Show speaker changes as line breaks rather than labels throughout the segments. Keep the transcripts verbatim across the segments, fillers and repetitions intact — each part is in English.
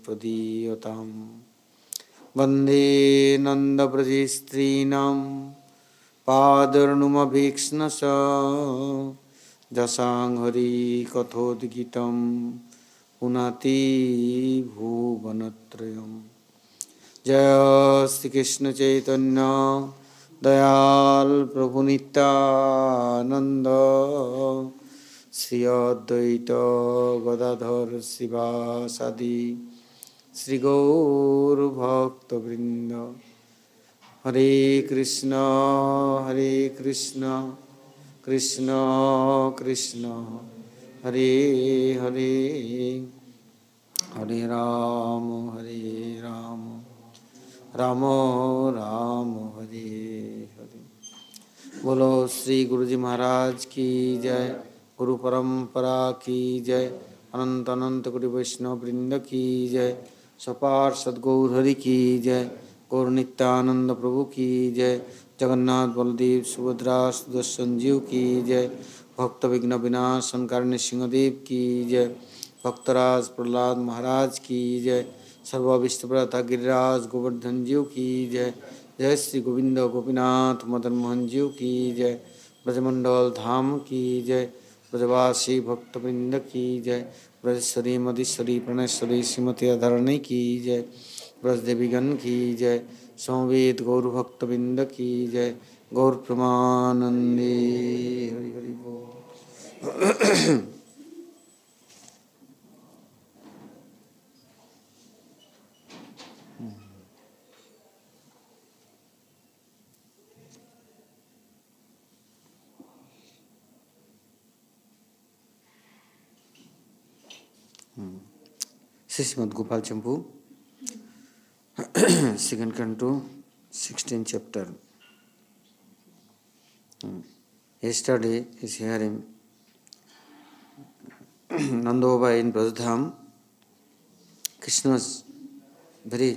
प्रदीयताम् वन्दे नन्दव्रजस्त्रीणां पादर्णुमभीक्ष्णश जसाङ्घ्रि कथोद्गीतं पुनाति भुवनत्रयम् जय श्री कृष्ण चैतन्य दयाल प्रभु नित्यानंद श्री अद्वैत गदाधर शिवासादि श्री गौर भक्तवृंद हरे कृष्ण हरे कृष्ण कृष्ण कृष्ण हरे हरे हरे राम हरे राम राम राम हरे हरे। बोलो श्री गुरु जी महाराज की जय, गुरु परंपरा की जय, अनंत अनंत कोटि वैष्णव वृंद की जय, सपार सद्गौर हरि की जय, गौर नित्यानंद प्रभु की जय, जगन्नाथ बलदेव सुभद्रा सुदर्शन जीव की जय, भक्त विघ्न विनाशन कारण्य सिंहदेव की जय, भक्तराज प्रहलाद महाराज की जय, सर्वविष्टप्रथा गिरिराज गोवर्धन जीव की जय, जय श्री गोविंद गोपीनाथ मदन मोहन जीव की जय, ब्रजमंडल धाम की जय, ब्रजवासी भक्तवृंद की जय, ब्रजेश्वरी मधीश्वरी प्रणेश्वरी श्रीमती अधरणी की जय, ब्रजदेवीगण की जय, समवेत गौर भक्तवृंद की जय, गौर प्रमानंदे हरि हरि बोल। Srimad Gopal Champu, second canto, sixteenth chapter. Yesterday is hearing Nanda Baba in Brajadham. Krishna's very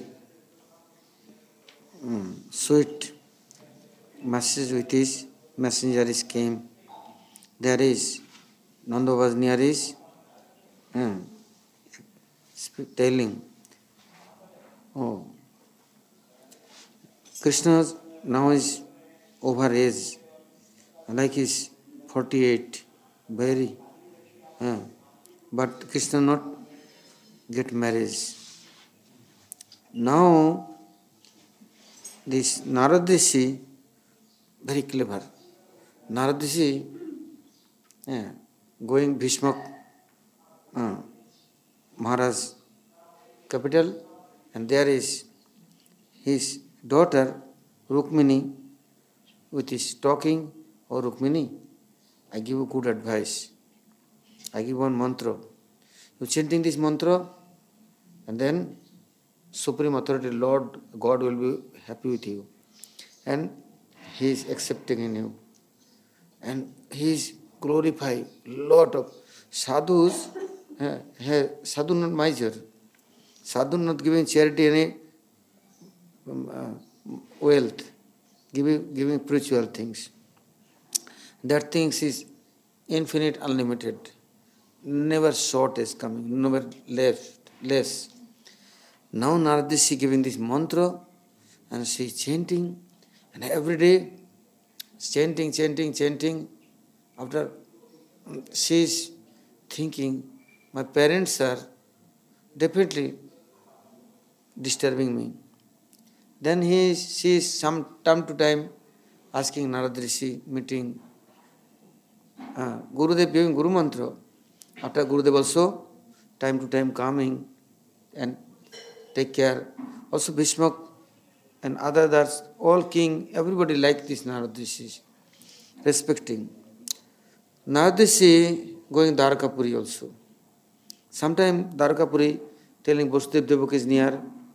um, sweet message with his messenger is came. There is Nanda Baba's near is um, telling, oh, Krishna now is over age, like is forty-eight, very, uh, but Krishna not get married. Now this Narad Rishi, very clever. Narad Rishi, uh, going Bhishma uh, Maharaj capital, and there is his daughter Rukmini with his talking, or Rukmini, I give you good advice. I give one mantra. You chanting this mantra, and then Supreme Authority, Lord God will be happy with you, and He is accepting in you, and He is glorified. Lot of sadhus, uh, sadhu not miser, sadhu not giving charity any um, uh, wealth, giving giving spiritual things. That things is infinite, unlimited. Never short is coming, never left, less. Now Narad Rishi giving this mantra, and she is chanting, and every day chanting, chanting, chanting. After she is thinking, my parents are definitely disturbing me. Then he, she is some time to time asking Narad Rishi, meeting, uh, Gurudev giving Guru Mantra. After Gurudev also, time to time coming and take care. Also Bhishma and others, all king, everybody like this Narad Rishi, respecting. Narad Rishi going Dwarkapuri also. Sometime Dwarkapuri telling Vasudeva Devaki is near.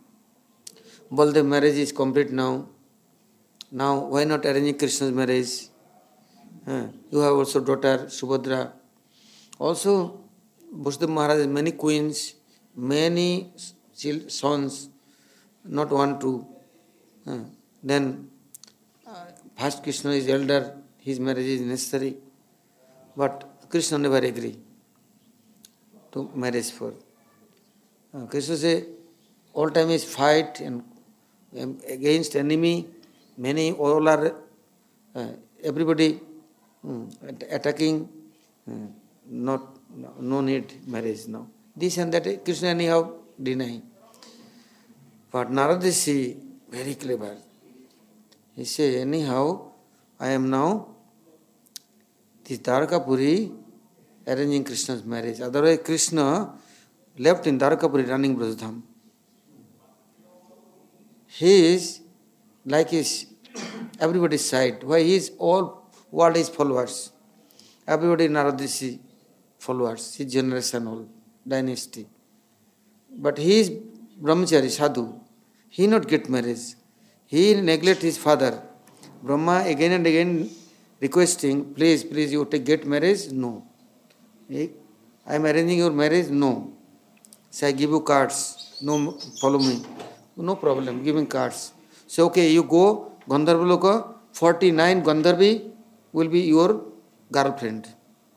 Baldev marriage is complete now. Now why not arranging Krishna's marriage? Uh, you have also daughter Subhadra. Also Vasudeva Maharaj has many queens, many sons, not one, two. Uh, then uh, first Krishna is elder, his marriage is necessary. But Krishna never agree to marriage for. Uh, Krishna say, all time is fight and um, against enemy. Many all are uh, everybody um, attacking. Uh, not no, no need marriage now. This and that Krishna anyhow deny. But Narada Rishi very clever. He say anyhow I am now this Dwarakapuri arranging Krishna's marriage. Otherwise Krishna left in Dwarakapuri running Brajadham. He is like his everybody's side. Why he is all world his followers. Everybody Narada Rishi followers, his generation all, dynasty. But he is brahmachari, sadhu. He not get marriage. He neglect his father. Brahma again and again requesting, please, please you take get marriage? No. I am arranging your marriage? No. Say I give you cards. No, follow me. No problem, giving cards. So okay, you go, Gandharva Loka, forty-nine Gandharvi will be your girlfriend.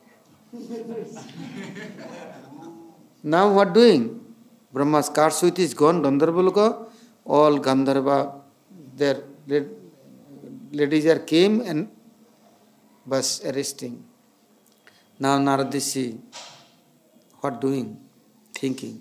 Now what doing? Brahma's cards with is gone, Gandharva Loka, all Gandharva, their ladies are came and was arresting. Now Narada Rishi, what doing? Thinking.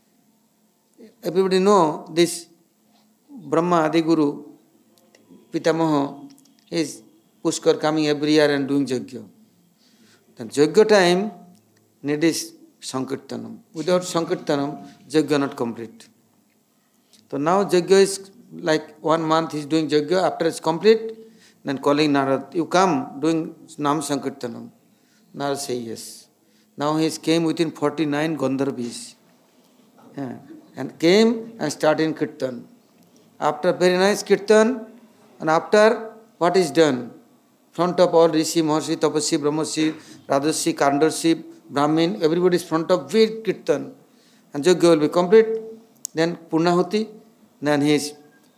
Everybody know this Brahma Adi Guru, Pitamaha, is Pushkar coming every year and doing Yajna. The Yajna time need is Sankirtanam. Without Sankirtanam, Yajna not complete. So now Yajna is like one month he is doing Yajna, after it's complete, then calling Narad, you come doing Nam Sankirtanam. Narad say yes. Now he came within forty-nine Gandharvis. Yeah. And came and started Kirtan. After very nice Kirtan, and after what is done? Front of all Rishi, Maharshi, Tapasya, Brahmasi, Radarshi, Kandarshi, Brahmin, everybody is front of big Kirtan. And Yajna will be complete. Then Purnahuti, then his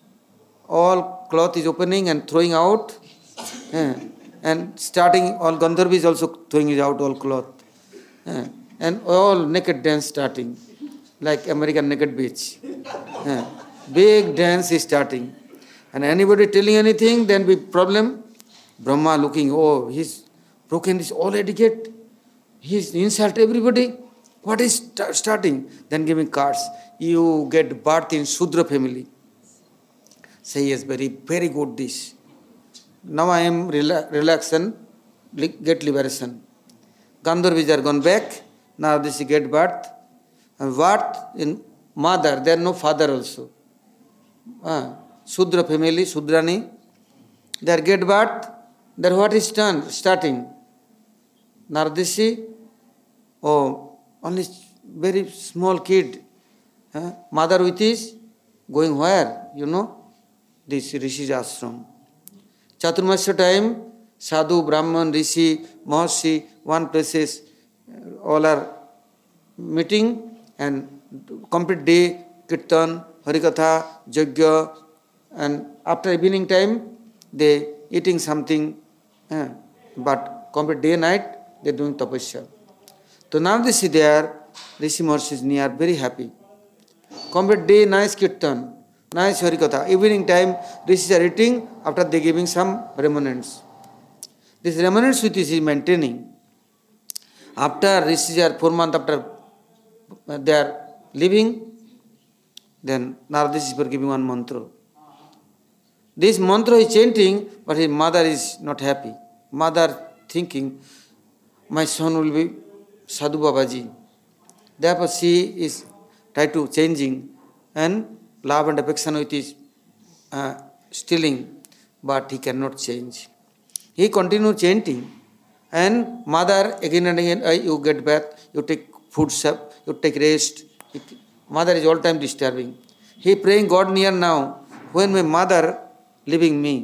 all cloth is opening and throwing out. Yeah. And starting, all Gandharva is also throwing out all cloth. Yeah. And all naked dance starting. Like American naked beach. Yeah. Big dance is starting. And anybody telling anything, then be problem. Brahma looking, oh, he's broken this all etiquette. He's insult everybody. What is st- starting? Then giving cards. You get birth in Shudra family. Say yes, very, very good this. Now I am rela- relaxed and get liberation. Gandharvis are gone back. Now this is get birth. And what in mother, there no father also. Ah, Shudra family, Shudrani. There get birth. There what is done, starting? Narada Rishi, oh, only very small kid. Huh? Mother with his going where? You know? This Rishi's ashram. Chaturmasya time, Sadhu, Brahman, Rishi, Maharshi, one places, all are meeting and complete day, Kirtan, Harikatha, Yajna, and after evening time, they eating something, eh, but complete day night, they doing tapasya. So now they see there, Rishi Maharshi is near, very happy. Complete day, nice Kirtan, nice Harikatha. Evening time, Rishis are eating, after they giving some remnants. This remnants which is maintaining. After Rishis are four months after they are living, then Narada Rishi is giving one mantra. This mantra is chanting, but his mother is not happy. Mother thinking, my son will be Sadhu Babaji. Therefore she is trying to changing and love and affection with his uh, stealing, but he cannot change. He continued chanting, and mother again and again, uh, you get bath, you take food, you take rest. Mother is all time disturbing. He praying God near now, when my mother leaving me.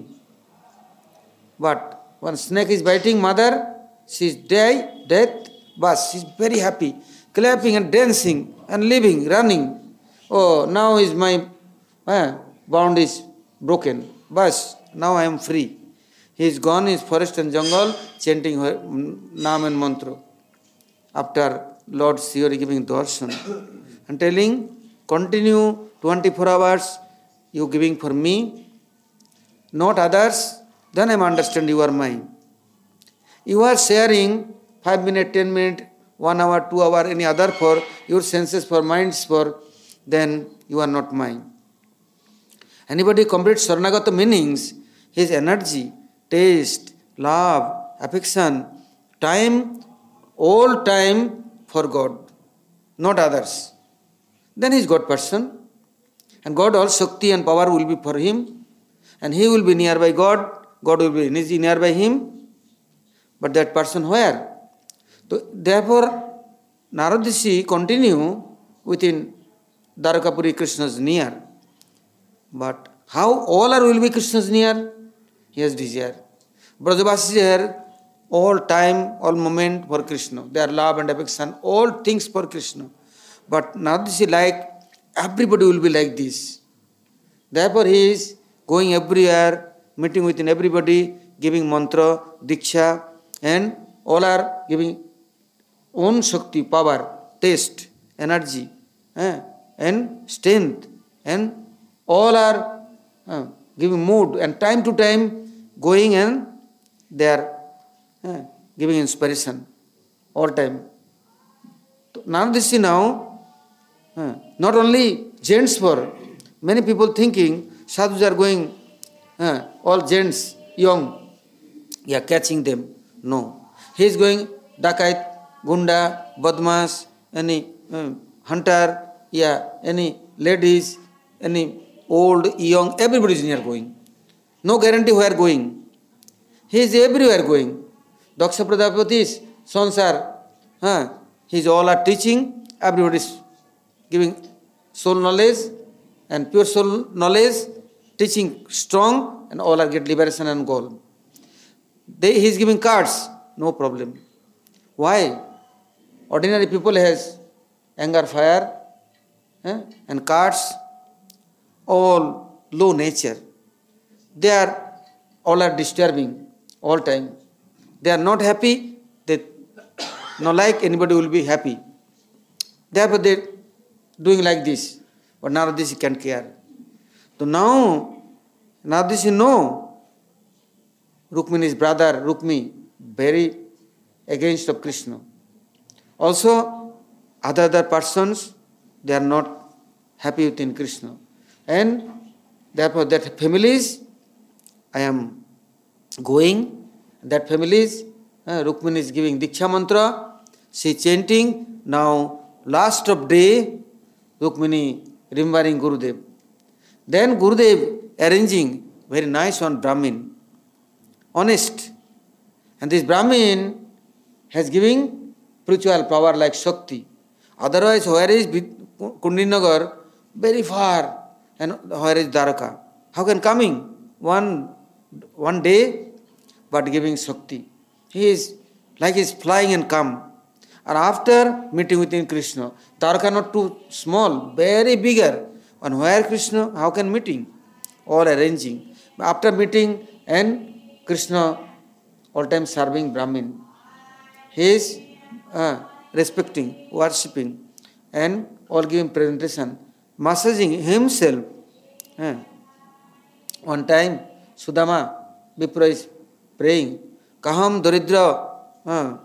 But when snake is biting mother, she is die, death, but she is very happy, clapping and dancing and living, running. Oh, now is my uh, bound is broken. Bas, now I am free. He is gone in his forest and jungle, chanting Naam and Mantra. After Lord Shiva giving darshan and telling, continue twenty-four hours, you giving for me, not others, then I understand you are mine. You are sharing five minutes, ten minutes, one hour, two hour, any other for your senses, for minds, for, then you are not mine. Anybody completes Saranagata meanings, his energy, taste, love, affection, time, all time for God, not others. Then he is God person. And God, all Shakti and power will be for him. And he will be nearby God. God will be nearby him. But that person where? So, therefore, Narad Rishi continue within Dwarakapuri Krishna's near. But how all are will be Krishna's near? He has desire. Brajavasis are all time, all moment for Krishna. Their love and affection, all things for Krishna. But Narad Rishi like, everybody will be like this. Therefore he is going everywhere, meeting with everybody, giving mantra, diksha, and all are giving own Shakti, power, taste, energy, eh, and strength, and all are uh, giving mood, and time to time going and they are uh, giving inspiration all time. Narad Rishi now, uh, not only gents for, many people thinking sadhus are going, uh, all gents, young, yeah, catching them. No. He is going dakait, gunda, badmas, any uh, hunter, yeah, any ladies, any old, young, everybody is near going. No guarantee where going. He is everywhere going. Daksha Prajapati's sons are, huh, he is all are teaching, everybody is giving soul knowledge and pure soul knowledge, teaching strong, and all are get liberation and goal. They, he is giving cards, no problem. Why? Ordinary people has anger, fire, eh, and cards, all low nature. They are, all are disturbing all time. They are not happy, they not like anybody will be happy. Therefore they doing like this. But Narad Rishi can't care. So now, Narad Rishi know Rukmini's brother, Rukmi, very against of Krishna. Also, other other persons, they are not happy within Krishna. And therefore that families, I am going, that families, uh, Rukmini is giving Diksha mantra, she chanting, now last of day, Rukmini remembering Gurudev. Then Gurudev arranging very nice one Brahmin, honest. And this Brahmin has giving spiritual power like Shakti. Otherwise, where is Kundinagar? Very far. And where is Dwaraka? How can coming? One, one day, but giving Shakti. He is like he is flying and come. And after meeting with Krishna, Dwaraka not too small, very bigger. And where Krishna, how can meeting? All arranging. After meeting and Krishna all time serving Brahmin. He is uh, respecting, worshipping, and all giving presentation, massaging himself. Uh, one time, Sudama Vipra is praying, Kaham Daridra, uh,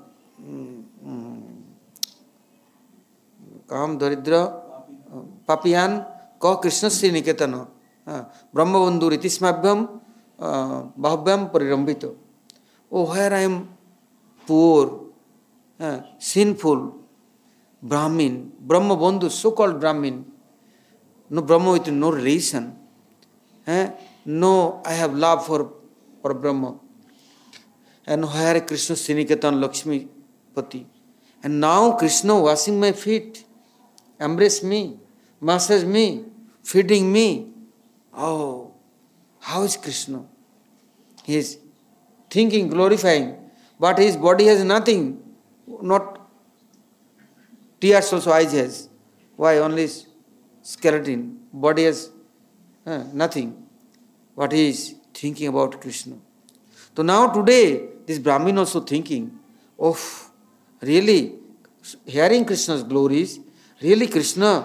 Kaham Daridra, Papiyan, Ka Krishna Sri Niketana, Brahmabandhu Ritismabhyam, Bahubyam Parirambito. Oh, where I am poor, uh, sinful, Brahmin, Brahmabandhu, so-called Brahmin, no Brahma with no relation. Eh? No, I have love for, for Brahma. And where Krishna Sriniketan Lakshmi Pati. And now Krishna washing my feet, embrace me, massage me, feeding me. Oh, how is Krishna? He is thinking, glorifying, but his body has nothing, not tears also eyes has. Why? Only skeleton, body has uh, nothing. But he is thinking about Krishna. So now today, this Brahmin also thinking, oh, really, hearing Krishna's glories, really Krishna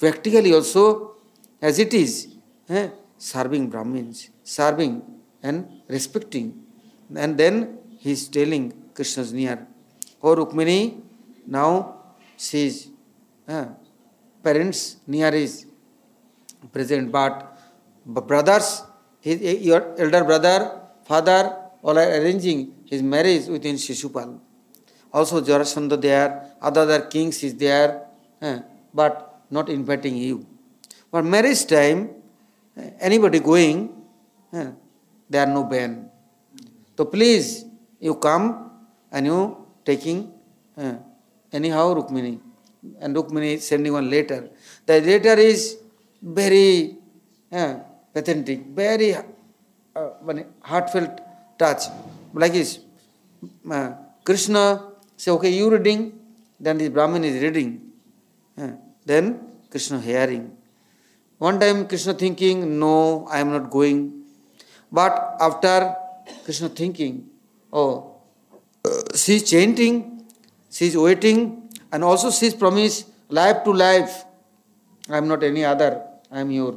practically also as it is, eh, serving Brahmins, serving and respecting. And then he is telling Krishna's near, oh Rukmini, now she is, eh, parents near is present, but brothers, his, your elder brother, father, all are arranging his marriage within Shishupal. Also Jarasandha there, other kings is there, eh, but not inviting you. But marriage time, anybody going, eh, there are no ban. So please, you come and you taking, eh, anyhow Rukmini. And Rukmini is sending one letter. The letter is very eh, pathetic, very uh, heartfelt touch. Like this, uh, Krishna say, okay, you reading, then the Brahmin is reading. Uh, then Krishna hearing. One time Krishna thinking, no, I am not going. But after Krishna thinking, oh, uh, she is chanting, she is waiting, and also she is promised life to life. I am not any other, I am your.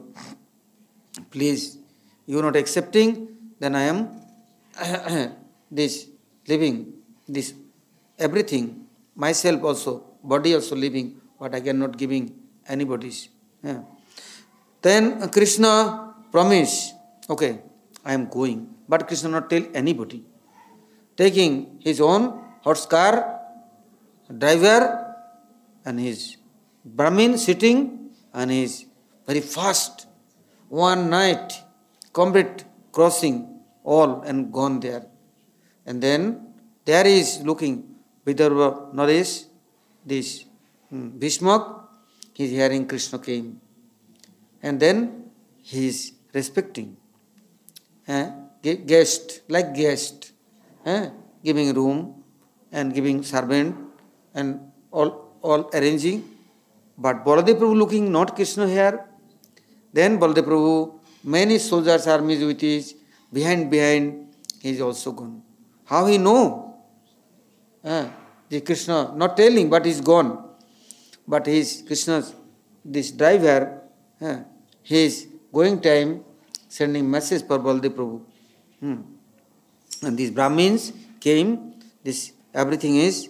Please, you are not accepting, then I am this living, this everything, myself also, body also living, but I cannot giving anybody's. Yeah. Then Krishna promise, okay, I am going, but Krishna not tell anybody. Taking his own horse car, driver, and his Brahmin sitting, and his very fast, one night, complete crossing all and gone there. And then there is looking Vidarbha Naresh, this hmm, Bhishmak, he is hearing Krishna came. And then he is respecting. Eh? Guest, like guest, eh? Giving room and giving servant and all, all arranging. But Baladev Prabhu looking not Krishna here. Then Baladev Prabhu, many soldiers armies with his, behind, behind, he is also gone. How he know? Eh? The Krishna, not telling, but he is gone. But he is Krishna's, this driver, eh? He is going time, sending message for Baladev Prabhu. Hmm. And these Brahmins came, this everything is,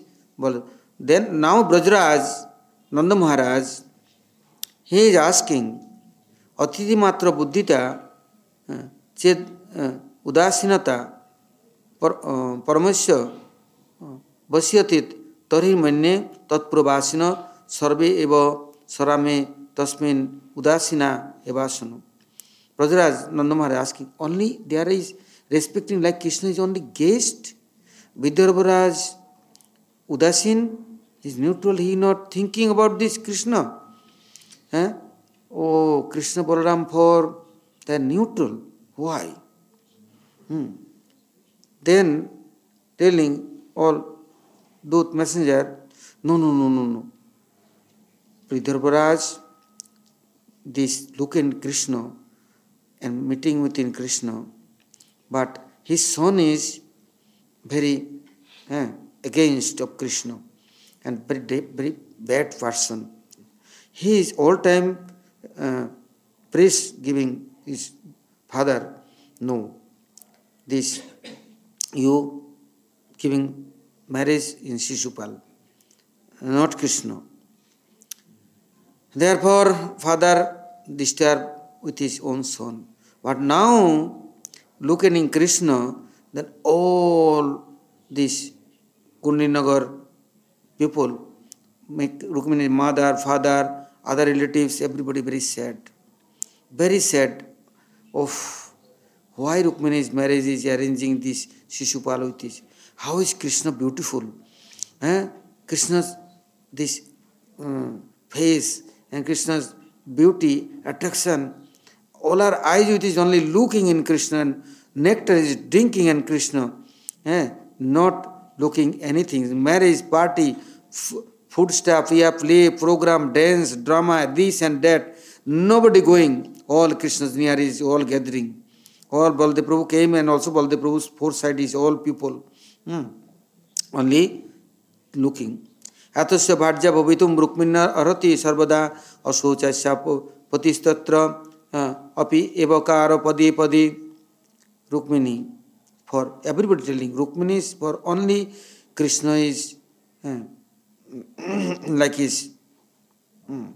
then now Brajraj, Nanda Maharaj, he is asking, Atiti matra buddhita, ched udasinata, paramasya, vasyatit, tari manye, tatprabhasina, sarve eva, sarame, tasmin, udasina, evasana. Brajraj, Nanda Maharaj asking, only there is respecting like Krishna is only guest. Vidarbharaj, Udasin, he is neutral, he is not thinking about this Krishna. Eh? Oh, Krishna Balaram for, they are neutral. Why? Hmm. Then telling all Dut messenger, no, no, no, no, no. Vidarbharaj, this look in Krishna and meeting within Krishna, but his son is very eh, against of Krishna and very, very bad person. He is all time uh, praise giving his father. No, this you giving marriage in Shishupal, not Krishna. Therefore, father disturbed with his own son. But now, looking in Krishna, then all these Kundinagar people, Rukmini's mother, father, other relatives, everybody very sad. Very sad of why Rukmini's marriage is arranging this Shishupal with this. How is Krishna beautiful? Eh? Krishna's this um, face and Krishna's beauty, attraction, all our eyes with is only looking in Krishna, nectar is drinking in Krishna, eh? Not looking anything. Marriage, party, f- food stuff, we have play, program, dance, drama, this and that. Nobody going. All Krishna's near is all gathering. All Baladev Prabhu came and also Baladev Prabhu's four side is all people. Hmm. Only looking. Atasya bhajya bhavitum rukmina arati sarvada asocasya patistatra api evakara padi padi. Rukmini, for everybody telling, Rukmini is for only Krishna is uh, like his um,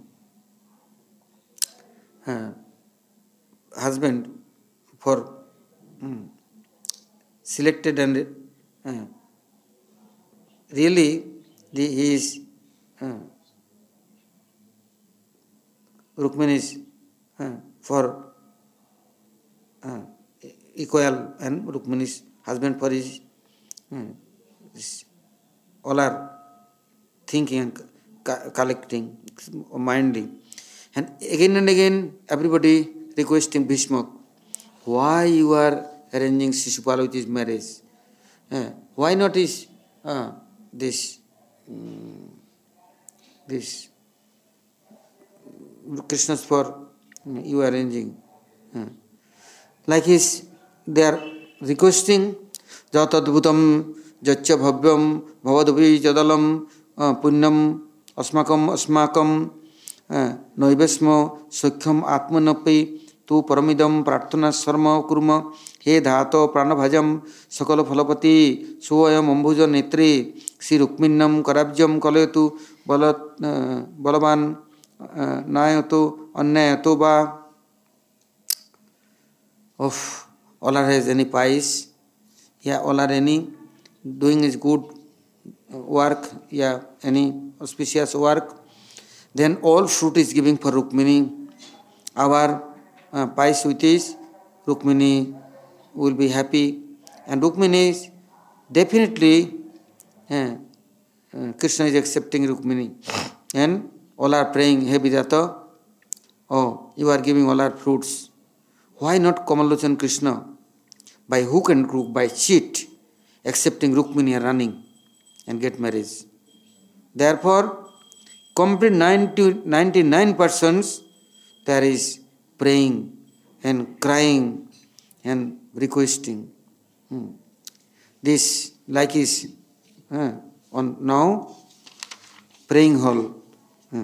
uh, husband for um, selected and uh, really the, he is uh, Rukmini is uh, for uh, equal and Rukmini's husband for his, hmm, his all are thinking and co- collecting, minding. And again and again everybody requesting Bhishma, why you are arranging Shishupala with his marriage? Uh, why not is uh, this um, this Krishna's for um, you arranging? Uh, like his they are requesting Jatadbhutam Jacha Bhavyam Bhavadavi Jadalam Punyam Asmakam Asmakam Noivesmo Sukhyam Atmanapi Tu Paramidam Pratana Sarma Kurma He Dhato Pranabhajam Sakala Phalapati Suayam Ambuja Netri Sri Rukminam Karabjam Kaletu Balat Balaban Nayato Annayato Ba. Of all are has any pies, yeah, all are any doing is good work, yeah, any auspicious work, then all fruit is giving for Rukmini. Our uh, pies with is Rukmini will be happy, and Rukmini is definitely uh, uh, Krishna is accepting Rukmini, and all are praying, Hey Vidata, oh, you are giving all our fruits. Why not Kamalochan Krishna? By hook and crook, by cheat, accepting Rukmini and running and get married. Therefore, complete ninety, ninety-nine persons there is praying and crying and requesting. Hmm. This like is uh, on now praying hall. Hmm.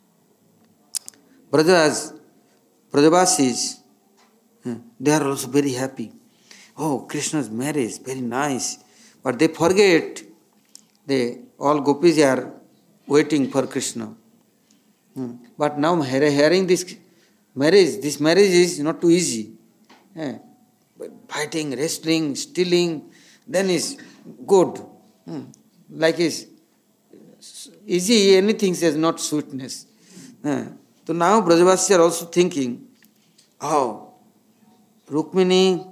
Brothers, Brajavasis, they are also very happy. Oh, Krishna's marriage, very nice. But they forget, they all gopis are waiting for Krishna. Hmm. But now hearing this marriage, this marriage is not too easy. Eh? Fighting, wrestling, stealing, then is good. Hmm. Like is easy, anything says not sweetness. Eh? So now Brajavasis are also thinking, oh, Rukmini,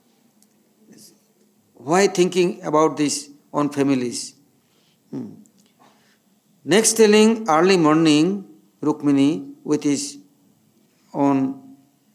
why thinking about this on families? Hmm. Next telling, early morning, Rukmini with his own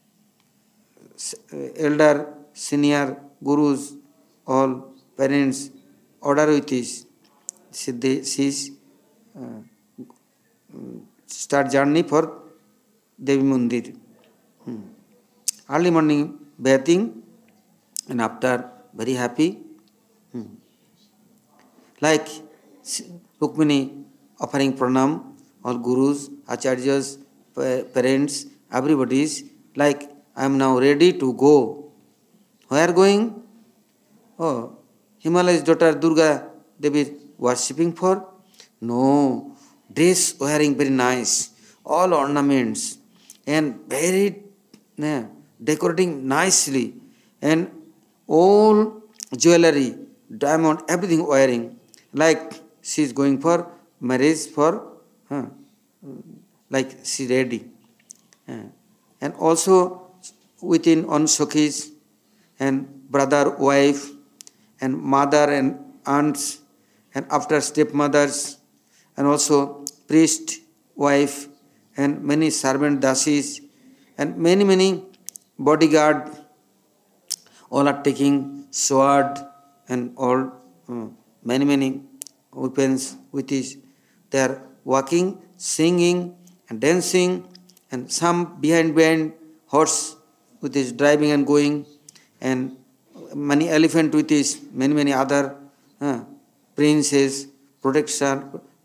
elder, senior gurus, all parents, order with his, she's uh, start journey for Devi Mandir. Hmm. Early morning bathing, and after very happy. Hmm. Like Rukmini offering pranam, all gurus, acharyas, parents, everybody is like, I am now ready to go. Where going? Oh, Himalaya's daughter Durga Devi worshipping for? No, dress wearing very nice, all ornaments, and very yeah, decorating nicely, and all jewelry, diamond, everything wearing, like she is going for marriage for, huh, like she ready. Uh, and also within on Sakhis and brother, wife, and mother and aunts, and after stepmothers, and also priest, wife, and many servant dasis, and many, many bodyguard, all are taking sword and all, uh, many, many weapons with his. They are walking, singing, and dancing, and some behind behind horse with his driving and going, and many elephant with his, many, many other uh, princes, protection,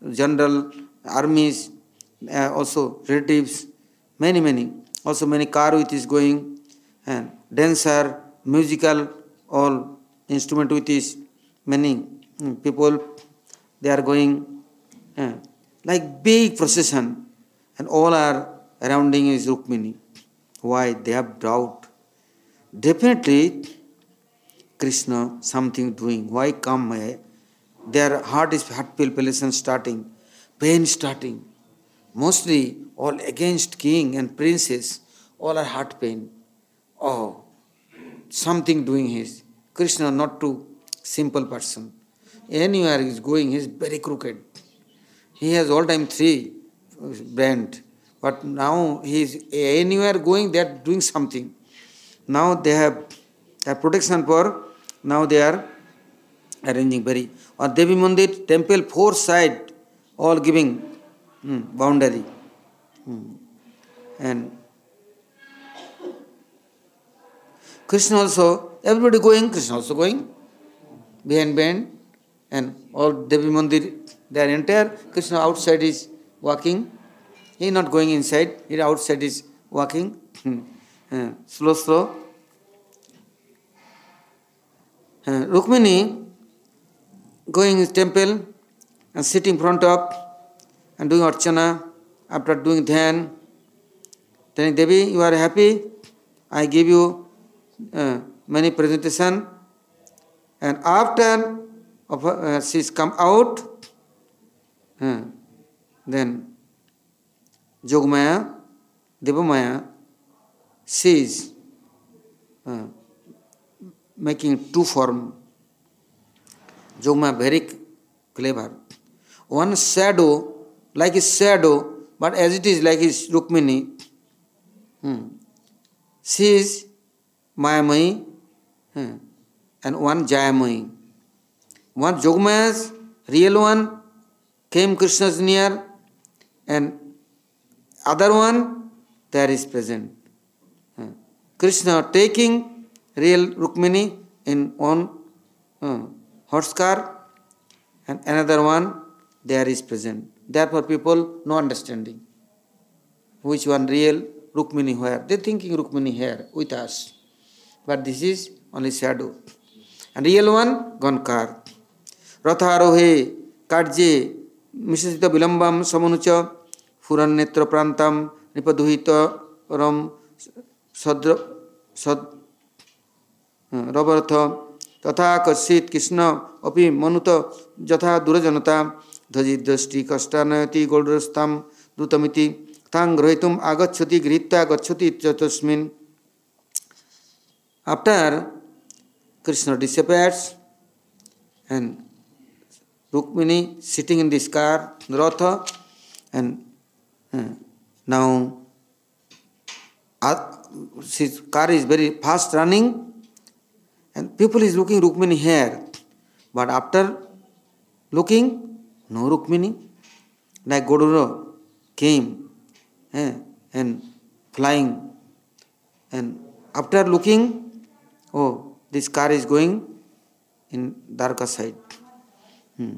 general, armies, uh, also relatives, many, many. Also many car with is going, and dancer, musical, all instrument with is many mm, people, they are going uh, like big procession, and all are surrounding is Rukmini. Why? They have doubt. Definitely Krishna something doing. Why come? eh? Their heart is heart palpitation starting, pain starting. Mostly all against king and princess, all are heart pain. Oh, something doing his. Krishna not too simple person. Anywhere he is going, he is very crooked. He has all time three brand, but now he is anywhere going, they are doing something. Now they have a protection for, now they are arranging very. Or Devi Mandir, temple, four side, all giving hmm, boundary. Hmm. And Krishna also, everybody going, Krishna also going, behind behind, and all Devi Mandir, their entire Krishna outside is walking. He is not going inside, he outside is walking, uh, slow, slow. Uh, Rukmini going in temple and sitting in front of and doing archana, after doing dhyan, telling Devi, you are happy, I give you uh, many presentation, and after of, uh, she's come out, uh, then Jogmaya, Devamaya, she is uh, making two form. Jogmaya very clever. One shadow, like a shadow, but as it is like his Rukmini, hmm. she is Mayamayi, hmm. and one Jayamayi. One Jogmaya's real one came Krishna's near, and other one there is present. Hmm. Krishna taking real Rukmini in one uh, horse car, and another one there is present. Therefore people no understanding. Which one real Rukmini where? They thinking Rukmini here with us. But this is only shadow. And real one gone car. Ratharohe karje misasita bilambam samanucha furan netra prantam nipaduhita ram sadra sad rabartha तथा कश्चित् कृष्ण अपि मनुत जथा दुरजनता धजि दृष्टि कष्टानयति गौरस्ताम दूतमिति तां ग्रहीतुम आगच्छति गृहीत्वा गच्छति तस्मिन्. After Krishna disappears and Rukmini sitting in this car, Ratha, and uh, now uh, his car is very fast running, and people is looking Rukmini here, but after looking, no Rukmini. Like Godura came eh, and flying, and after looking, oh, this car is going in Dwarka side. Hmm.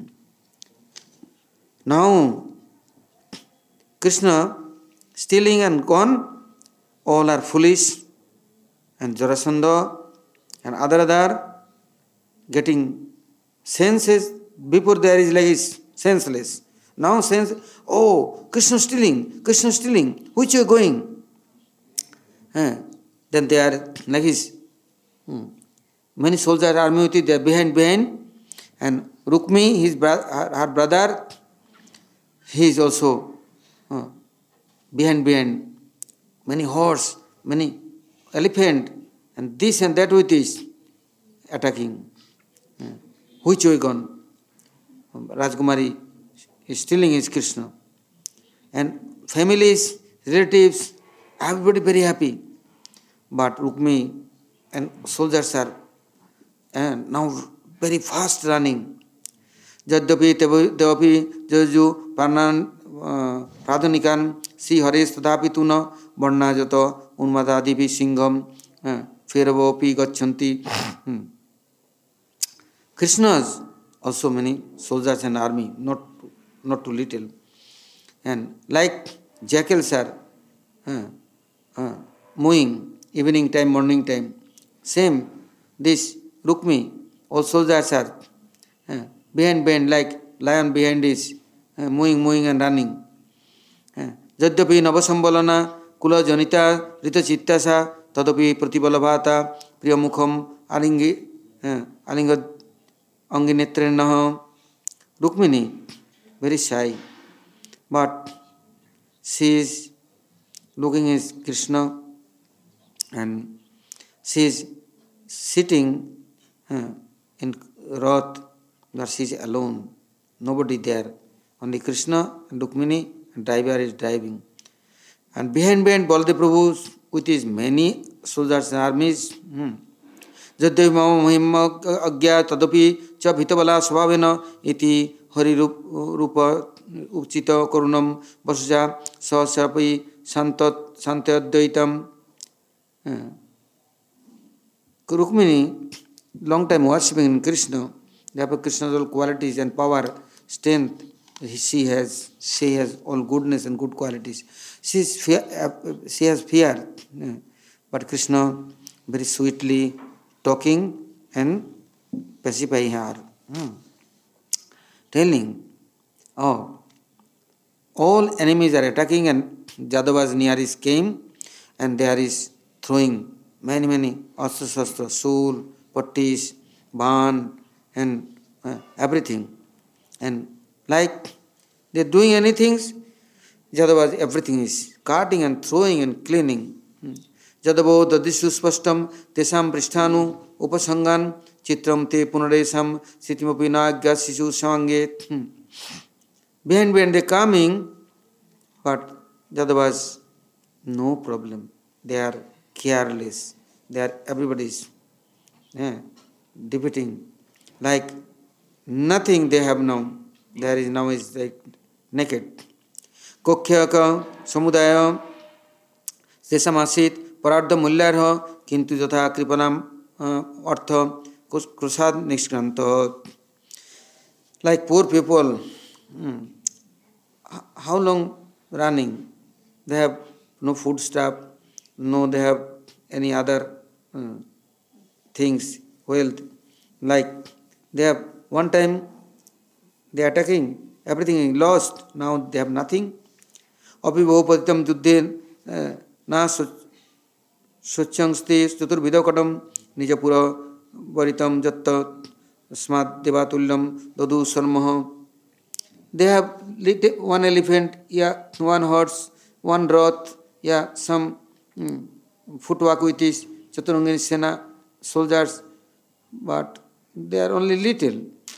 Now, Krishna stealing and gone, all are foolish, and Jarasandha and other other getting senses. Before there is like is senseless. Now sense, oh, Krishna stealing, Krishna stealing, which you are going? Eh, then they are like his hmm. many soldiers army with it, they are behind behind, and Rukmi, his bro- her, her brother, he is also uh, behind behind. Many horse, many elephant, and this and that with is attacking. Uh, which way gone? Rajkumari is stealing his Krishna. And families, relatives, everybody very happy. But Rukmi and soldiers are and now very fast running. Jadyapi devapi jaju parnan pradhanikan si hares tadapi tuna varna jata unmadadivi singham feravopi gachanti. Krishna's also many soldiers and army, not not too little. And like jackals are uh, uh, moving evening time, morning time, same this Rukmi, all soldiers are uh, behind, behind, like lion behind is uh, moving, moving and running. Jadyapi Navasambalana Kula Janita Rita Chittasa Tadapi Pratibalavata Priyamukham Alingi Alinga Anginetrenaha Rukmini, very shy, but she is looking at Krishna and she is sitting uh, in Rath, but she is alone, nobody there, only Krishna and Rukmini, and driver is driving. And behind behind Baladev Prabhu with his many soldiers and armies, hmm. Jadyavi mama mahimma agya tadapi cha bhitabala svabhena iti hari rupa uchita karunam vasuja sahasapi santat santayadvaitam. Rukmini, long time worshipping Krishna, therefore Krishna's all qualities and power, strength, she has, she has all goodness and good qualities. She, is fear, she has fear, but Krishna very sweetly talking and pacifying her, hmm. telling, oh, all enemies are attacking and Jadava's Niyaris came and there is throwing many, many astra shastra, soul, pattis, ban and uh, everything. And like they are doing anything, Jadava, everything is cutting and throwing and cleaning. Jadavo dadishu spastam tesam pristhanu upasangan chitram te punaresam sitimapi nagya sishu samanget. Behind behind they coming, but Jadavas no problem. They are careless. They are everybody's yeah, defeating. Like nothing they have now. There is now is like naked. Kokhyaka samudaya sesamasit parardha mulyarha kintu jatha kripanam artha krusad nishkranta. Like poor people, hmm, how long running? They have no food stuff, no they have any other uh, things, wealth. Like they have one time they are attacking, everything is lost, now they have nothing. Api bhupatitam juddhe na sochangste chaturvidakatam nijapura varitam jatta smad devatulyam dadu sarmaha. They have one elephant, yeah, one horse, one rath, yeah, some mm, footwork with his Chaturangani Sena soldiers, but they are only little.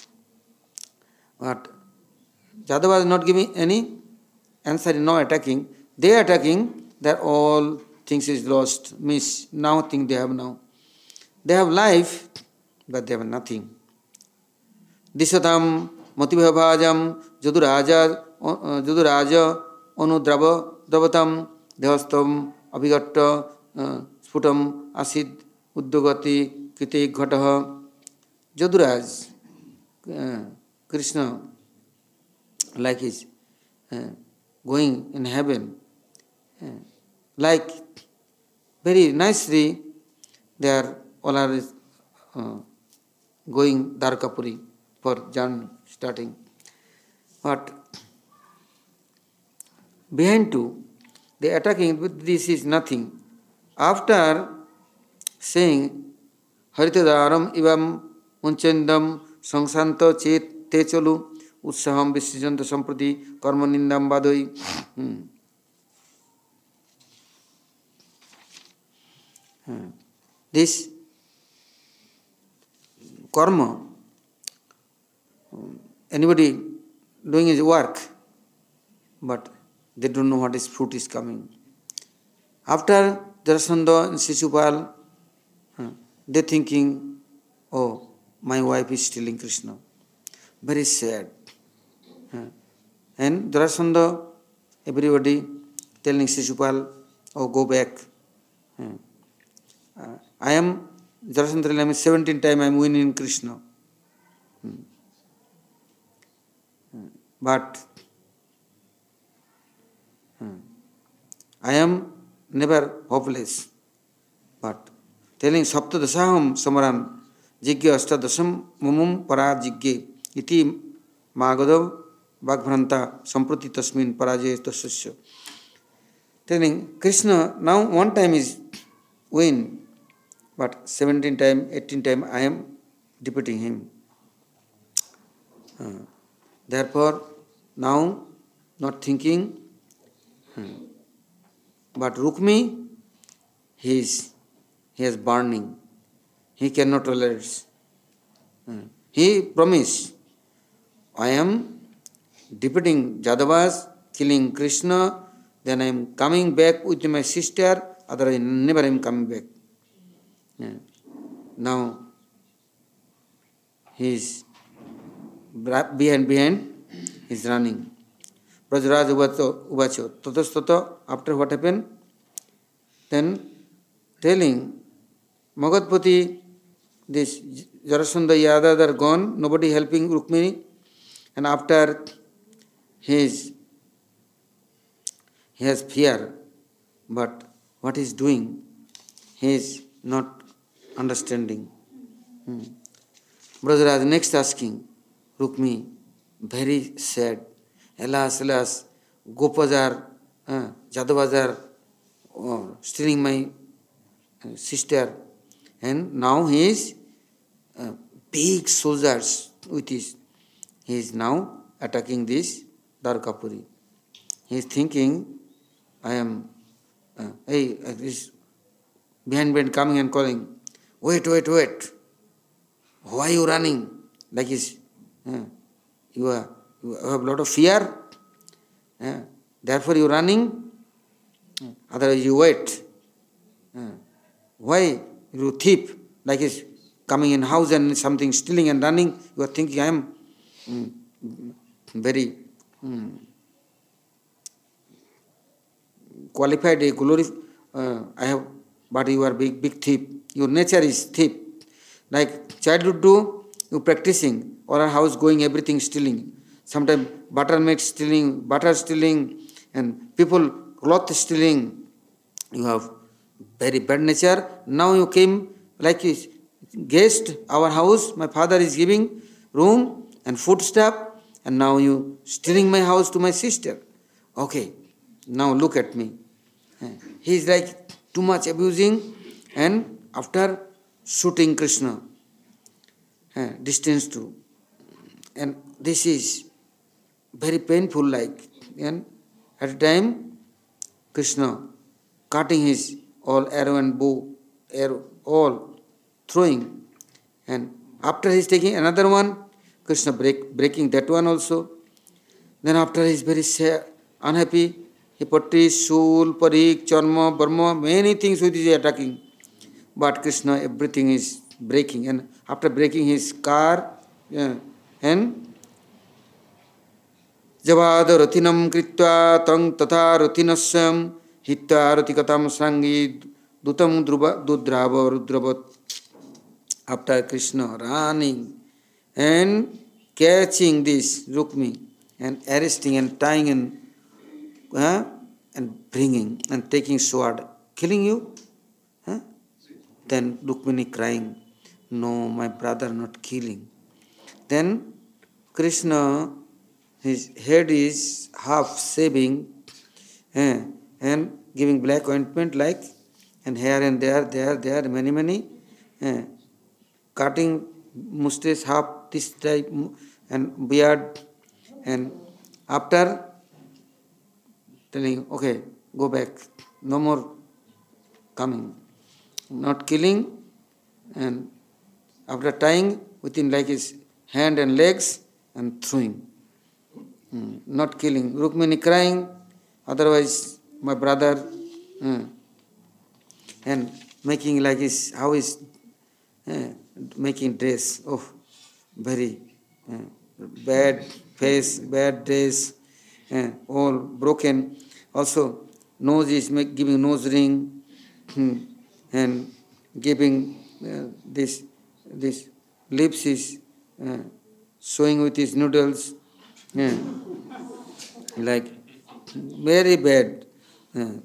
But Jadava is not giving any answer, no attacking. They are attacking, that all things is lost, means nothing they have now. They have life, but they have nothing. Dishatam Matibhavajam Jaduraja Jaduraja Anudrava Dravatam Devastam Abhigatta Sputam Asid Uddogati Kiti Ghataha. Jaduraj, uh, Krishna, like is uh, going in heaven, uh, like very nicely they are all are uh, going Dwarkapuri for journey starting. But behind too, they attacking, but this is nothing. After saying Haritadaram ivam unchendam sangsanta chet te chalu utsaham visijanta samprati karma nindam badoi. Hmm. Hmm. This karma, anybody doing his work, but they don't know what is fruit is coming. After Jarasandha and Shishupal, they thinking, oh, my wife is stealing Krishna. Very sad. And Jarasandha, everybody telling Shishupal, oh, go back. I am, Jarasandha, I am seventeen times I am winning Krishna. But I am never hopeless. But telling Saptadasaham Samaran Jigya Astadasam Mumum Para Jigye Iti Magadav Bhagvranta Samprati Tasmin Parajaye Tasasya. Telling Krishna, now one time is win, but seventeen time, eighteen time I am defeating him. Uh, therefore, now not thinking, uh, but Rukmi, he is, he is burning. He cannot tolerate. Uh, he promised, I am defeating Jadavas, killing Krishna, then I am coming back with my sister, otherwise never I am coming back. Yeah. Now, he is behind, behind, he is running. Brajaraj Uvacho, Tatastata, after what happened? Then telling, Magadpati, this Jarasundha Yadav are gone, nobody helping Rukmini, and after his he has fear, but what he is doing, he is not understanding. Hmm. Brajaraj next asking, Rukmi, very sad, alas, alas, Gopajar, uh, Jadavazar, oh, stealing my uh, sister, and now he is uh, big soldiers with his, he is now attacking this Dwarkapuri. He is thinking, I am, uh, hey, uh, this behind behind coming and calling, wait, wait, wait, why are you running? Like this, uh, you, are, you have a lot of fear, uh, therefore you are running, uh, otherwise you wait. Uh, why you thief, like this, coming in house and something stealing and running, you are thinking I am mm, very mm, qualified, a glory, uh, I have, but you are big, big thief. Your nature is thief. Like childhood do, you practicing, or a house going, everything stealing. Sometimes buttermilk stealing, butter stealing, and people cloth stealing. You have very bad nature. Now you came like a guest, our house, my father is giving room and food stuff, and now you stealing my house to my sister. Okay, now look at me. He is like too much abusing, and after shooting Krishna, distance to, and this is very painful like, and at a time Krishna cutting his all arrow and bow, arrow, all throwing, and after he is taking another one, Krishna break, breaking that one also. Then after he is very sad, unhappy, he put his soul, parik, charma, burma, many things with his attacking. But Krishna, everything is breaking, and after breaking his car, yeah, and Javada Ratinam Kritva Tang Tata Ratinasam Hitta Ratikatam Sangi Dutam Dudrava Rudravat. After Krishna running and catching this Rukmi and arresting and tying and uh, and bringing and taking sword, killing you, huh? Then Rukmini crying, no, my brother not killing. Then Krishna, his head is half shaving, eh, and giving black ointment like, and here and there, there, there, many, many, eh, cutting mustache half this type and beard, and after telling, okay, go back, no more coming, not killing, and after tying within like his hand and legs and throwing. Mm, not killing. Rukmini crying, otherwise my brother, mm, and making like his, how is uh, making dress, oh, very uh, bad face, bad dress, uh, all broken. Also, nose is make, giving nose ring, hmm, and giving uh, this, this lips is uh, showing with his noodles. Yeah. Like very bad, uh,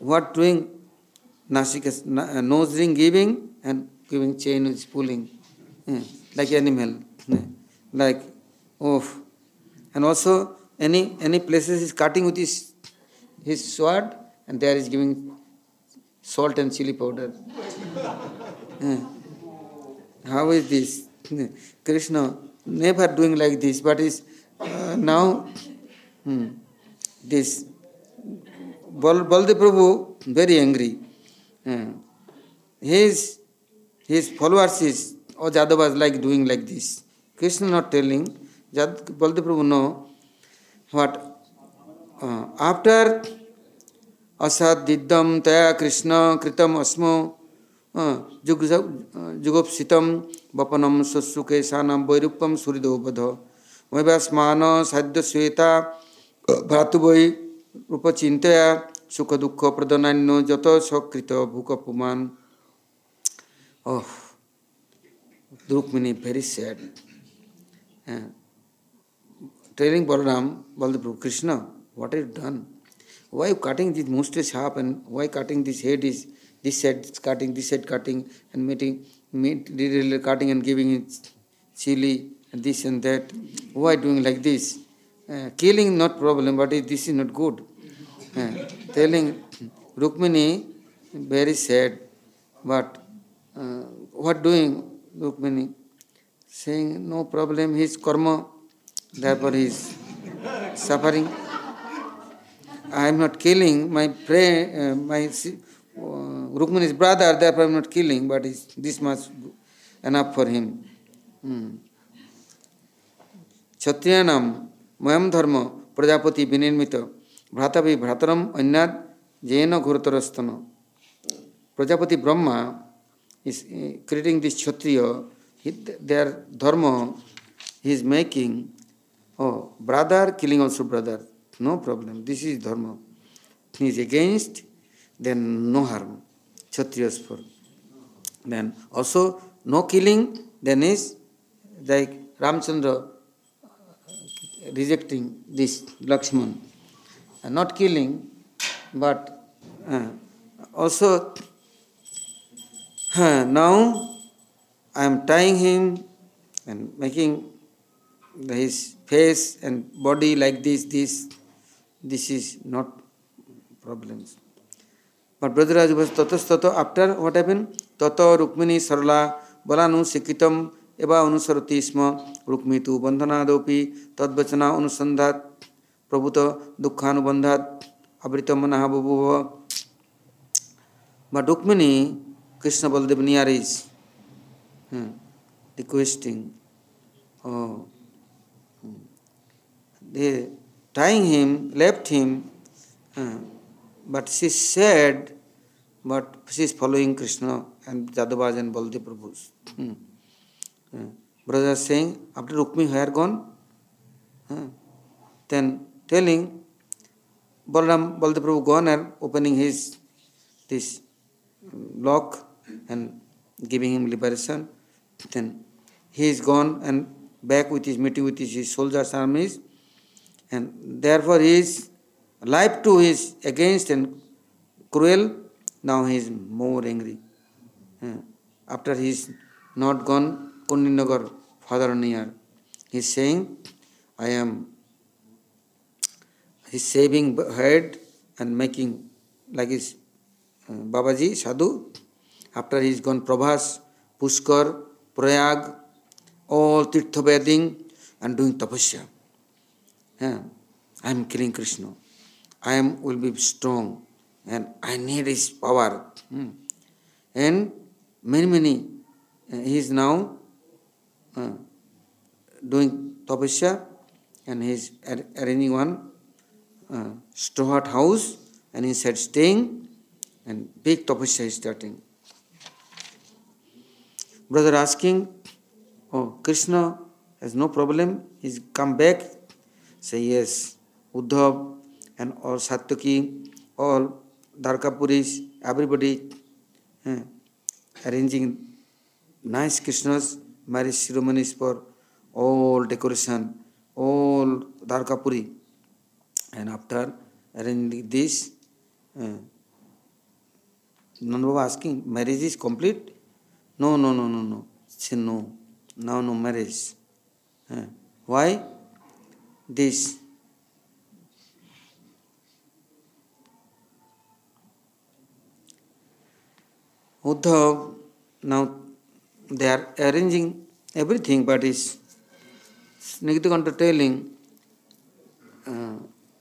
what doing? Nasika, nose ring giving and giving chain is pulling, eh, like animal, eh, like oh, and also any any places is cutting with his his sword, and there is giving salt and chili powder. Eh, how is this? Eh, Krishna never doing like this, but is uh, now hmm, this Bal Baldev Prabhu very angry. Eh, his his followers is or Jadavas like doing like this. Krishna not telling. Jad Baldev Prabhu know what uh, after asad diddam taya Krishna kritam asmo jugopsitam vapanam sasuke sanam vairupam suridobadha vaivasmana sadya sweta bhatuvai rupa chintaya sukha dukkha pradananyo jata sakrita bhukapuman. Oh, Rukmini very sad. Uh, telling Balaram, Baldev, Krishna, what have you done? Why you cutting this mustache half and why cutting this head is this side cutting, this side cutting and meeting meat literally cutting and giving it chili and this and that. Why doing like this? Uh, killing not problem, but this is not good. Uh, telling Rukmini very sad, but uh, what doing Rukmini? Saying no problem, his karma, therefore he is suffering. I am not killing my friend, uh, my uh, Rukmini's brother, therefore I am not killing, but this much enough for him. Hmm. Kshatriyanam mayam dharma prajapati vinirmita bhratavi bhrataram anyad jena ghurutarastana. Prajapati Brahma is creating this Kshatriya, their dharma he is making. Oh, brother killing also brother. No problem. This is dharma. He is against, then no harm. Kshatriyas for. Then also no killing, then is like Ramchandra rejecting this Lakshman. And not killing, but uh, also uh, now I am tying him and making his face and body like this, this. This is not problems. But Brajaraj was tatas tato after what happened? Tato Rukmini Sarla Balanu Sikitam Eva Anusarati Sma Rukmitu Bandhanadopi Tadvachana Anusandhat Prabhuta Dukhanubandhat Abritamana Babuva. But Rukmini Krishna Baldev Niyar is hmm, requesting. Oh, hmm. They tying him, left him, uh, but she said, but she is following Krishna and Jadavas and Baldev Prabhus. Hmm. Uh, brother saying, after Rukmi hair gone, uh, then telling Balaram, Baldev Prabhu gone and opening his this lock and giving him liberation. Then he is gone and back with his meeting with his, his soldiers armies. And therefore his life too is against and cruel. Now he is more angry. Uh, after he is not gone, Kundinagar, father near, he is saying, I am, he is shaving head and making like his uh, Babaji, Sadhu. After he is gone, Prabhas, Pushkar, Prayag, all Tirtha bathing and doing tapasya. Yeah. I am killing Krishna. I am will be strong and I need his power. Hmm. And many, many, uh, he is now uh, doing tapasya and he is arranging one uh, straw hut house and inside staying and big tapasya is starting. Brother asking, oh, Krishna has no problem, he's come back. Say yes, Uddhav and all Satyaki, all Dwarkapuris, everybody eh, arranging nice Krishnas, marriage ceremonies for all decoration, all Dwarkapuri. And after arranging this, eh, Nanda Baba asking, marriage is complete? No, no, no, no, no. Say no. Now no marriage. Eh, Why? This. Uddhav, now they are arranging everything, but is Nigidakanta telling, uh,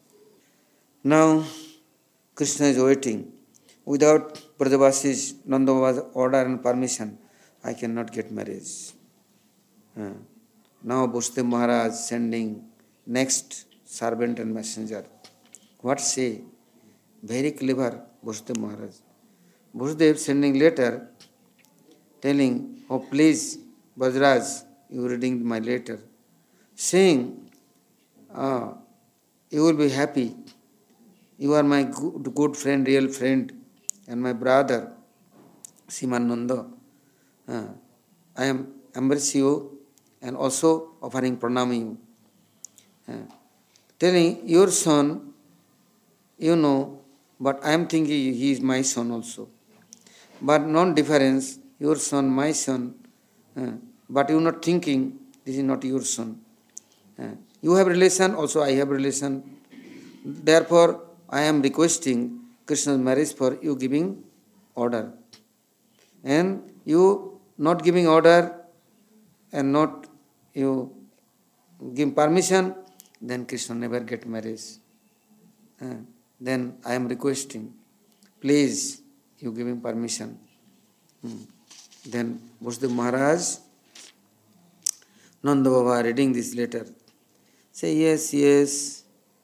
now Krishna is waiting. Without Brajavasi's Nanda Baba's order and permission, I cannot get marriage. Uh, now Bhusdev Maharaj sending next servant and messenger. What say? Very clever Bhusdev Maharaj. Bhusdev sending letter telling, oh please, Bajraj, you reading my letter, saying, ah, you will be happy. You are my good, good friend, real friend, and my brother, Simananda. Uh, I am embracing you and also offering pranam you. Uh, telling your son, you know, but I am thinking he is my son also. But non-difference, your son, my son, uh, but you are not thinking this is not your son. Uh, you have relation, also I have relation. Therefore, I am requesting Krishna's marriage for you giving order. And you not giving order and not you give permission, then Krishna never get marriage. Uh, then I am requesting, please, you giving permission. Hmm. Then Vasudev Maharaj, Nanda Baba reading this letter, say yes, yes.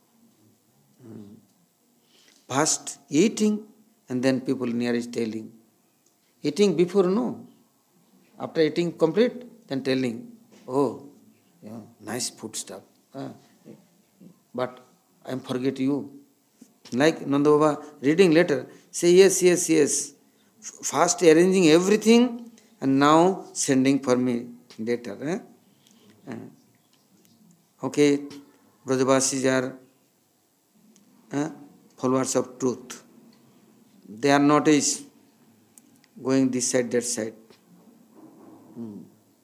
Hmm. First eating and then people near is telling. Eating before, no. After eating complete, then telling, oh, yeah, nice food stuff. Uh, but I am forget you. Like Nanda Baba reading letter, say yes, yes, yes. First arranging everything and now sending for me later. Eh? Uh, okay, Brajavasis are uh, followers of truth. They are not is going this side, that side. Hmm.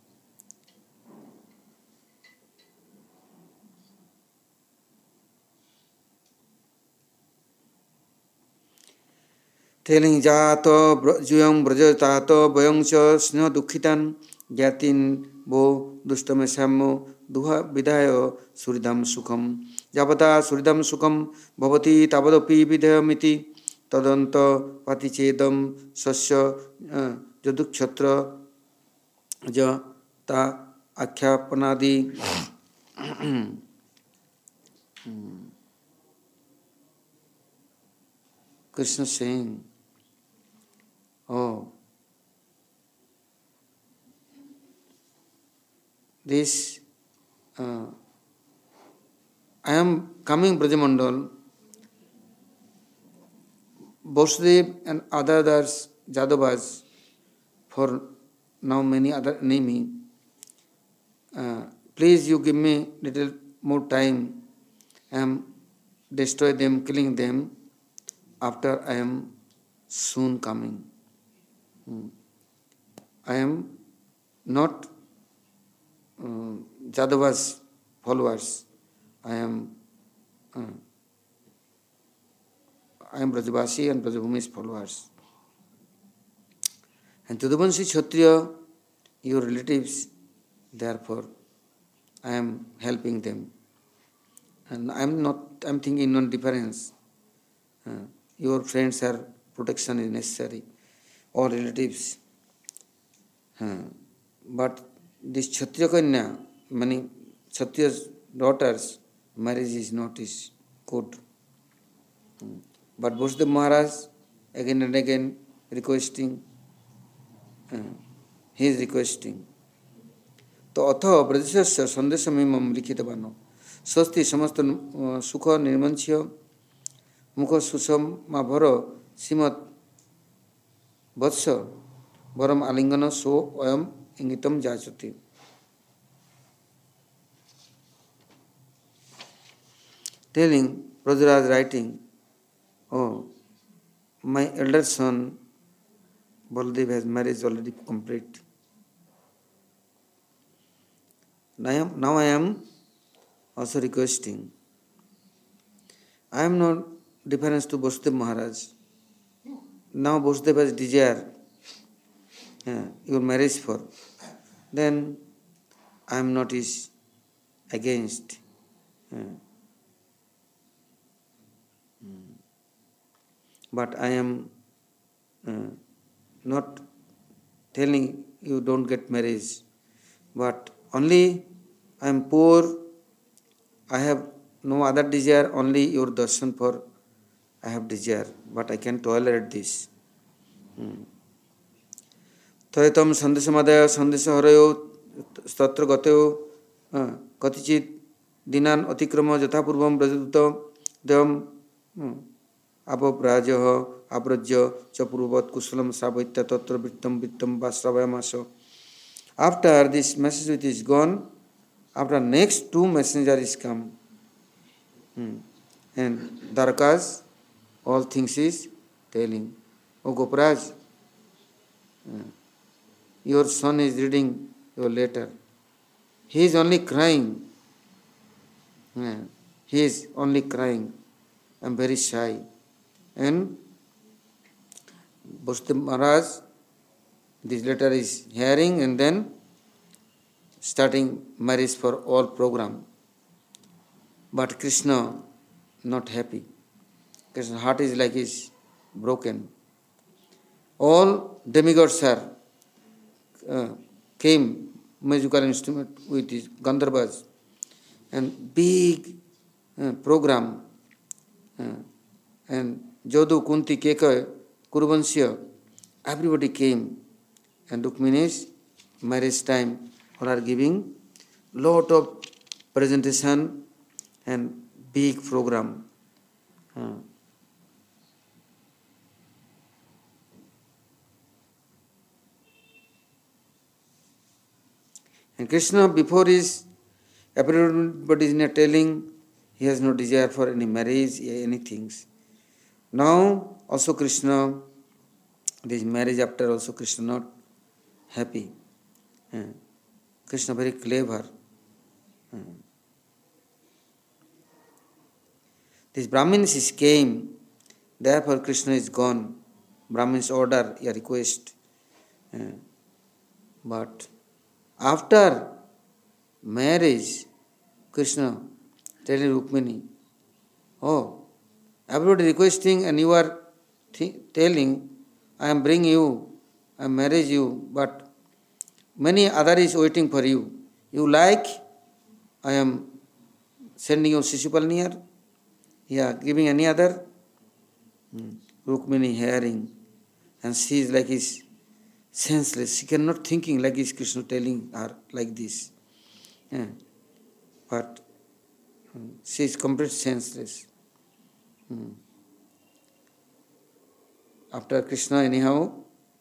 Telling Jato, Juyam Brajatato, Boyongcho, Sno Dukhitan, Jatin, Bo, Dustamesamo, Duha Vidayo, Suridam Sukham, Javata, Suridam Sukham, Bhavati, Tabadopi Vidamiti, Tadanto, Patichedam, Sasya, Jaduksatra, Ja, Ta, Akhyapanadi. Krishna saying, oh, this, uh, I am coming Brajamandal, Vasudev and others, Jadavas, for now many other enemy, uh, please you give me little more time, I am destroy them, killing them, after I am soon coming. Hmm. I am not uh, Jadava's followers. I am uh, I am Brajavasi and Brajabhumi's followers. And Tudavanshi Kshatriya, your relatives, therefore I am helping them. And I am not, I am thinking non-difference. Uh, your friends are, protection is necessary, or relatives. Uh, but this Kshatriya Kanya, many Kshatriya's daughters, marriage is not is good. Hmm. But Vasudev Maharaj, again and again, requesting, uh, he is requesting. तो अथ ब्रजस्य संदेशमिमं लिखितवान् स्वस्ति समस्त सुख निर्मंस्य मुख सुषमाभर श्रीमत् वत्स वरम आलिंगन सो अयम इंगितम जाचति. Telling, Prajaraj writing, oh, my elder son Baladev has marriage already complete. Now I am, now I am also requesting. I am not difference to Vasudeva Maharaj. Now Vasudeva has desire uh, your marriage for. Then I am not is against. Uh, but I am uh, not telling you don't get married. But only I am poor, I have no other desire, only your darshan for I have desire, but I can tolerate this. Tvayatam sandesamadaya sandesaharayo statra gateo katichit dinan atikrama jathapurvam brajadutam devam apaprajaha abrajya chapurvat kusalam savaitya tatra vittam vittam vasravayamaso. After this message which is gone, after next two messengers come, hmm. and Darakas, all things is telling, O Goparaj, hmm. your son is reading your letter. He is only crying. Hmm. He is only crying. I am very shy. And Vasudeva Maharaj, this letter is hearing and then starting marriage for all program. But Krishna not happy. Krishna's heart is like is broken. All demigods are uh, came musical instrument with his Gandharvas and big uh, program uh, and Jodu Kunti Keka Kuruvansya, everybody came. And Rukmini's marriage time, all are giving lot of presentation and big program. Uh. And Krishna, before his appearance, but is not telling he has no desire for any marriage, anything. Now also Krishna, this marriage after also Krishna not happy. Uh, Krishna very clever. Uh, this Brahmins is came, therefore Krishna is gone. Brahmins order a request. Uh, but after marriage, Krishna telling Rukmini, oh, everybody requesting and you are th- telling, I am bringing you, I marriage you, but many other is waiting for you. You like, I am sending you Shishupal near, yeah, giving any other. Hmm. Rukmini hearing, and she is like is senseless. She cannot thinking like is Krishna telling her like this. Yeah. But hmm, she is completely senseless. Hmm. After Krishna anyhow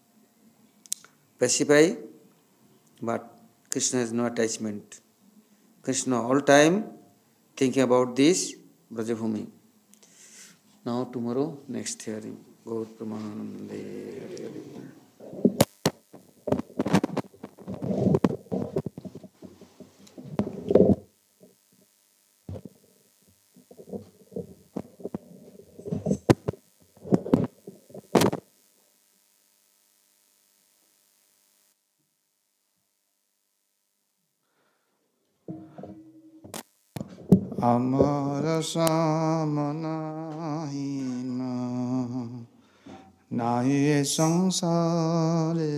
pacify, but Krishna has no attachment. Krishna all time thinking about this Brajabhumi. Now tomorrow next hearing. Gaur Pramanande.
Amara samanahina nahi sansare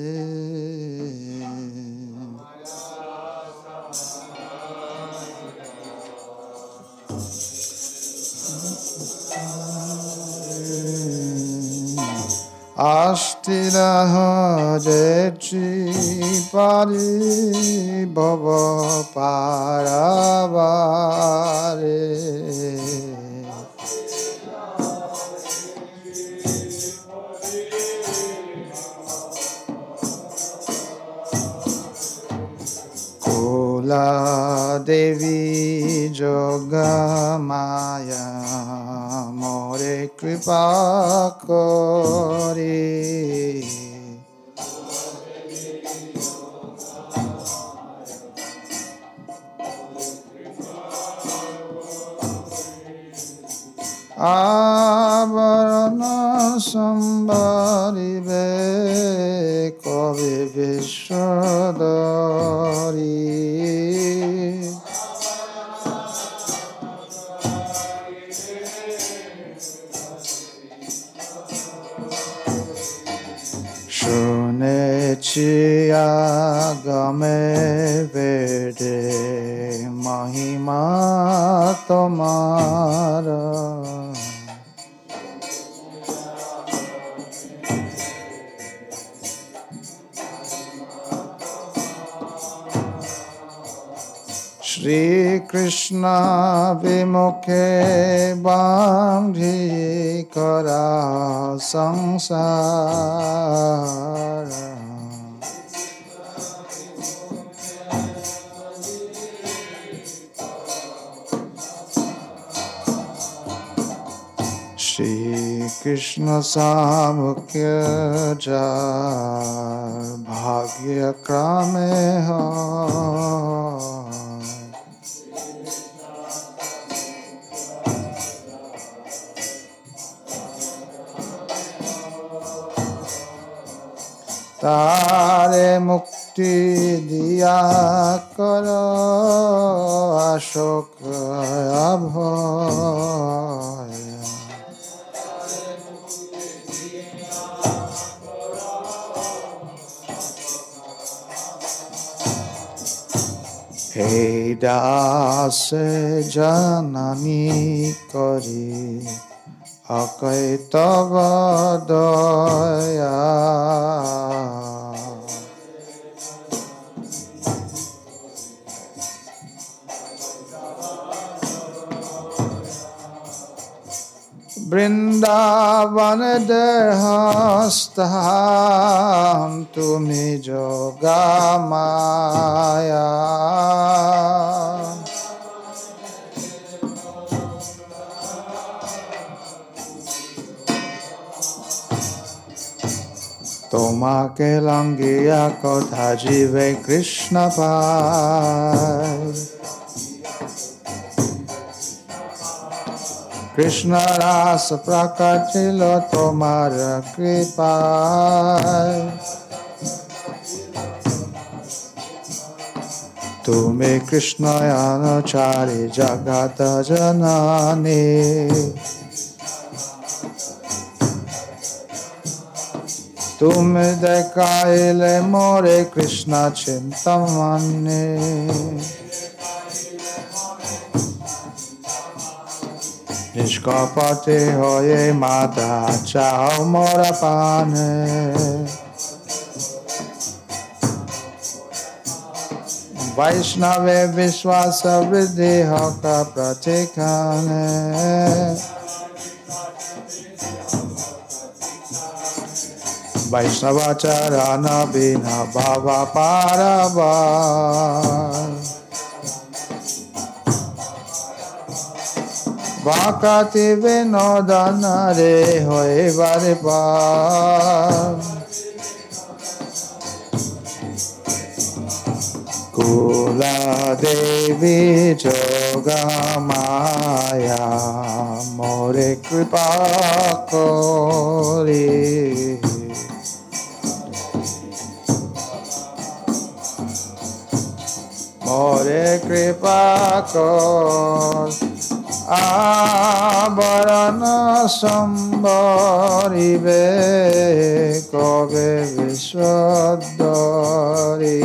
Astiraha jechi pari bhava paravare Kula Devi Joga Maya More Kripa Kori আবরণ সম্বরিবে কবে বিশ্বদরি শুনেছি আগমে বেদে মহিমা তোমার শ্রী কৃষ্ণ বিমুখে বান্ধি করা সংসার শ্রী কৃষ্ণ সামুখ্য যার ভাগ্য ক্রমে হয় তারে মুক্তি দিয়া কর আশোক অভয় হে দাস জননী করি অকৈ তব দয়া বৃন্দাবন দেহস্থান তুমি যোগা মায়া তোমাকে লঙ্গিয়া কথা জীবে কৃষ্ণ পায় কৃষ্ণ রাস প্রকটিল তোমার কৃপায় তুমি কৃষ্ণ অনুচারী জগত জননী তুমি দেখাইলে মোরে কৃষ্ণ চিন্তামণি নিষ্কপটে হয়ে মাতা চাও মোরা পানে বৈষ্ণবে বিশ্বাস বৃদ্ধি হক প্রতিখানে বৈষ্ণবাচরণ বিনা বাবা পারাবার বাকাতি বিনোদন রে হইবার পার কুলা দেবী যোগা মায়া মোরে কৃপা করি মোরে কৃপা কর আবরণ সম্বরিবে কবে বিশ্বদরি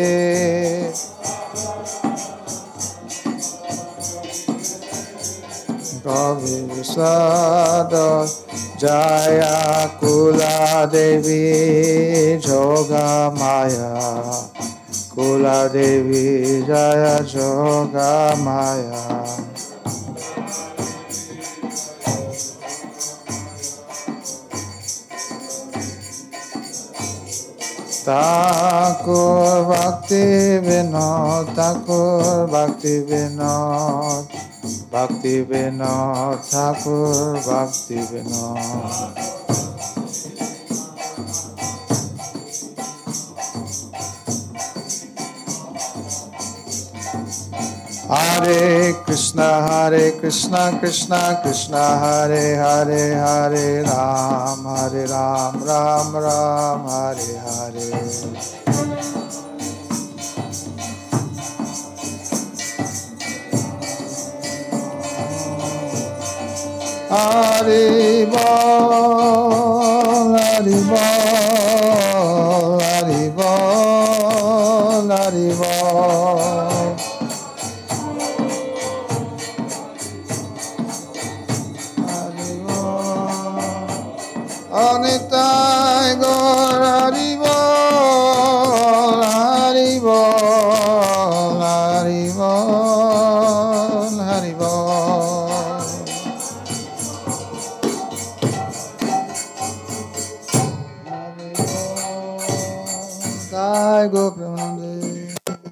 কবে বিশ্বদর জয়া কুলা দেবী যোগা মায়া কুলা দেবী জয়া যোগা মায়া ঠাকুর ভক্তি বিনোদ ঠাকুর ভক্তি বিনোদ ভক্তি বিনোদ ঠাকুর ভক্তি Binod Hare Krishna, Hare Krishna, Krishna Krishna, Hare Hare, Hare Ram, Hare Ram, Ram Ram, Hare Hare. Haribo, Haribo, Haribo, Haribo. Haribo, Anitai Gaur Haribo, Haribo, Haribo, Haribo. Jai Go Brahmanande.